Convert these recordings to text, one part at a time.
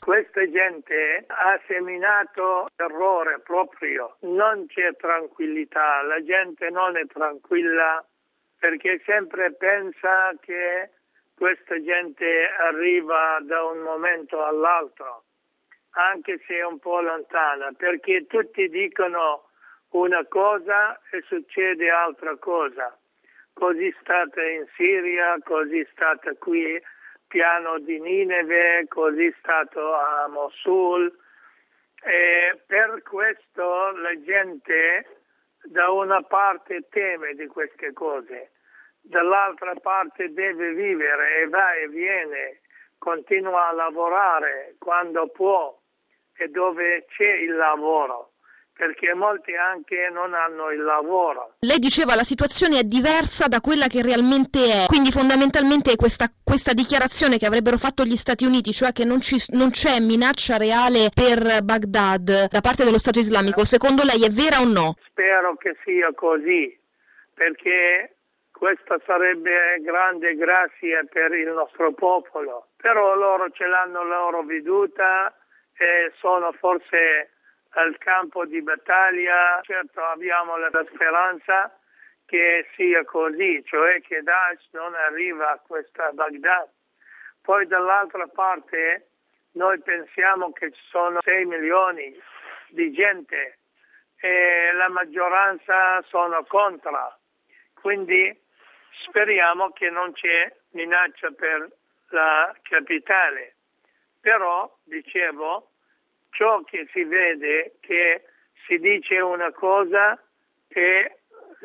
Questa gente ha seminato terrore proprio, non c'è tranquillità, la gente non è tranquilla perché sempre pensa che questa gente arriva da un momento all'altro, anche se è un po' lontana, perché tutti dicono una cosa e succede altra cosa. Così è stata in Siria, così è stata qui piano di Nineve, così è stato a Mosul. E per questo la gente da una parte teme di queste cose, dall'altra parte deve vivere e va e viene, continua a lavorare quando può e dove c'è il lavoro, perché molti anche non hanno il lavoro. Lei diceva la situazione è diversa da quella che realmente è, quindi fondamentalmente questa dichiarazione che avrebbero fatto gli Stati Uniti, cioè che non c'è minaccia reale per Baghdad da parte dello Stato islamico, secondo lei è vera o no? Spero che sia così, perché questa sarebbe grande grazia per il nostro popolo, però loro ce l'hanno loro veduta e sono forse al campo di battaglia. Certo abbiamo la speranza che sia così, cioè che Daesh non arriva a questa Baghdad. Poi dall'altra parte noi pensiamo che ci sono 6 milioni di gente e la maggioranza sono contro, quindi speriamo che non c'è minaccia per la capitale. Però, dicevo, ciò che si vede è che si dice una cosa e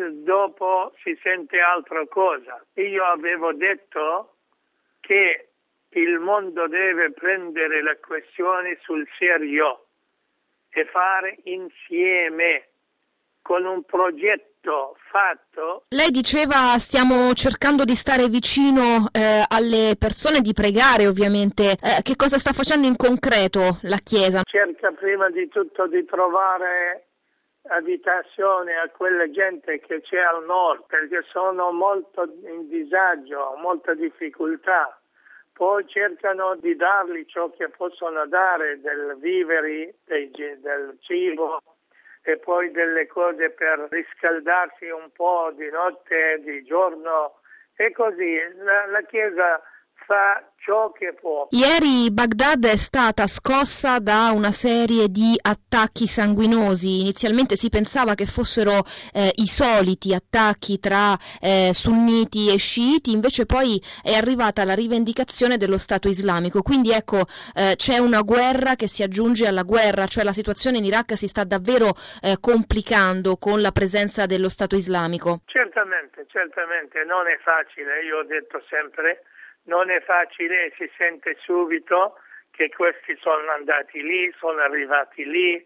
dopo si sente altra cosa. Io avevo detto che il mondo deve prendere le questioni sul serio e fare insieme con un progetto fatto. Lei diceva stiamo cercando di stare vicino alle persone, di pregare ovviamente. Che cosa sta facendo in concreto la Chiesa? Cerca prima di tutto di trovare abitazione a quella gente che c'è al nord, perché sono molto in disagio, molta difficoltà. Poi cercano di dargli ciò che possono dare, del viveri, del cibo, e poi delle cose per riscaldarsi un po' di notte, di giorno, e così la Chiesa fa ciò che può. Ieri Baghdad è stata scossa da una serie di attacchi sanguinosi. Inizialmente si pensava che fossero i soliti attacchi tra sunniti e sciiti, invece poi è arrivata la rivendicazione dello Stato islamico. Quindi ecco, c'è una guerra che si aggiunge alla guerra, cioè la situazione in Iraq si sta davvero complicando con la presenza dello Stato islamico. Certamente, non è facile, io ho detto sempre, non è facile, si sente subito che questi sono andati lì, sono arrivati lì,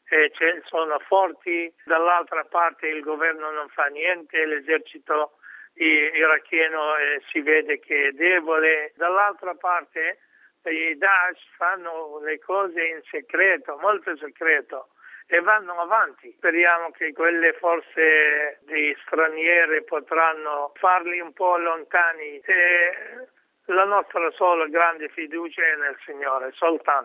sono forti, dall'altra parte il governo non fa niente, l'esercito iracheno si vede che è debole, dall'altra parte i Daesh fanno le cose in segreto, molto segreto, e vanno avanti. Speriamo che quelle forze di straniere potranno farli un po' lontani. La nostra sola grande fiducia è nel Signore, soltanto.